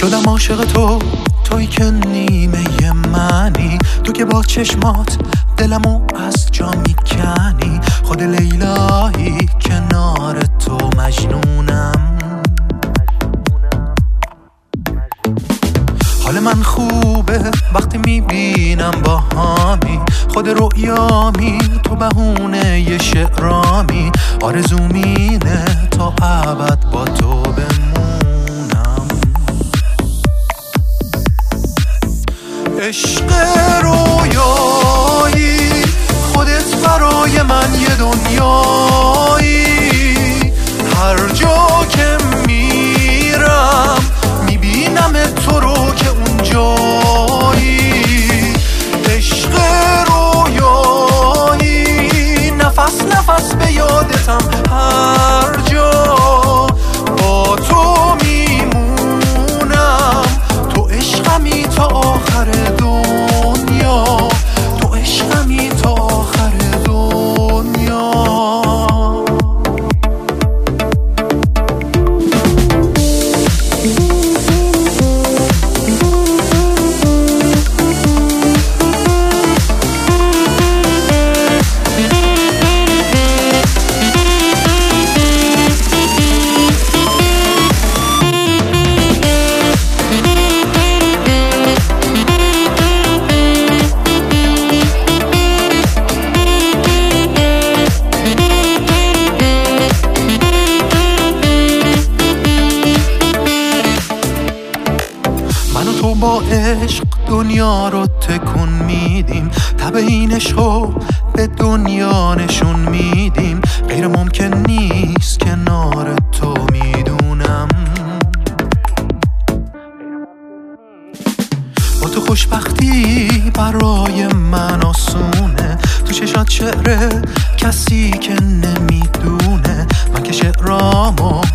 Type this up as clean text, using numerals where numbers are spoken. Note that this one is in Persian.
شدم عاشق تو، توی که نیمه منی، تو که با چشمات دلمو از جا میکنی. خود لیلایی کنار تو مجنونم. حال من خوبه وقتی میبینم با هامی، خود رؤیامی تو بهونه ی شعرامی. آرزومینه تا ابد با تو بمونم. عشق رویایی خودت برای من یه دنیایی. هر جا که میرم میبینم تو رو که اونجایی. عشق رویایی نفس نفس به یادتم هر جا. با تو میمونم، تو عشقمی تا آخر دنیا، تو عشقمی تا آخر دنیا. تو با عشق دنیا رو تکون میدیم، تب این عشقو به دنیا نشون میدیم. غیر ممکن نیست کنار تو میدونم. با تو خوشبختی برای من آسونه، تو چشات شعره کسی که نمیدونه. من که شعرامو